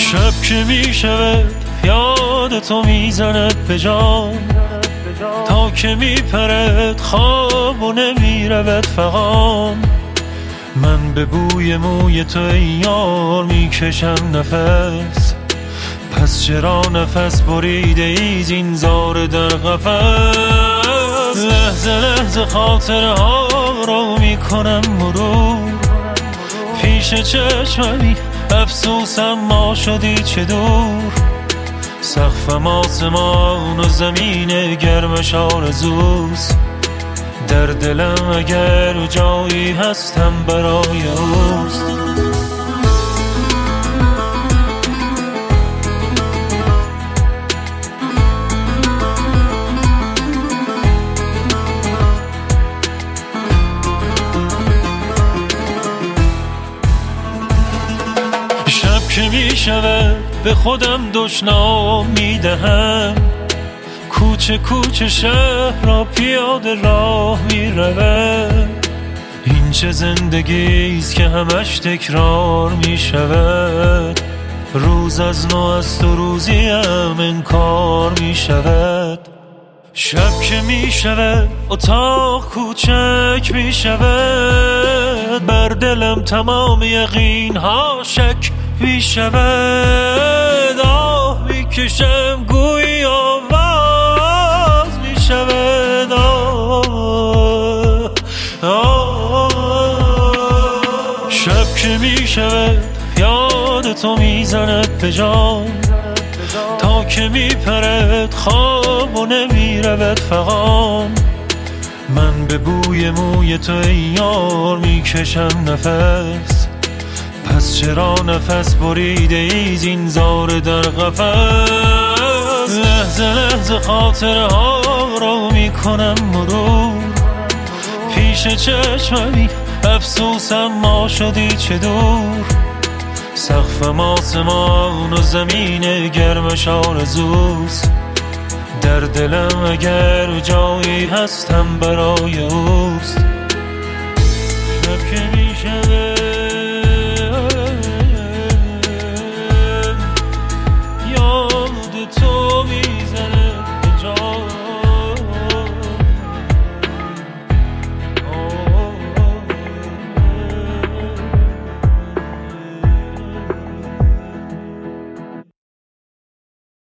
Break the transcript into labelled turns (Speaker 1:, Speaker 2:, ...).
Speaker 1: شب که میشود یاد تو میزند به جان، تا که میپرد خواب و نمیرود فغان. من به بوی موی تو ای یار میکشم نفس، پس چرا نفس بریده ای زین زار در قفس؟ لحظه لحظه خاطرها را میکنم مرور، پیش چشممی افسوسم ما شدی چه دور. سقفم آسمان و زمین گرمش آرزوست، در دلم اگر جایی هستم برای اوست. شب که می شود به خودم دشنام می دهم، کوچه کوچه شهر را پیاده راه می رود. این چه زندگیست که همش تکرار می شود، روز از نو است و روزیم انکار می شود. شب که می شود اتاق کوچک می شود، بر دلم تمام یقین ها شک می شود. آه می کشم گویی آواز می شود. شب که می شود یاد تو می زند به جان، تا که می پرد خواب و نمی رود فغان. من به بوی موی تو ای یار می کشم نفس، پس چرا نفس بریده ای زین زار در قفس؟ لحظه لحظه خاطرها را می کنم مرور، پیش چشممی افسوسم ما شدی چه دور. سقفم آسمان و زمین گرمش آرزوست، در دلم اگر جایی هستم برای اوست. شب که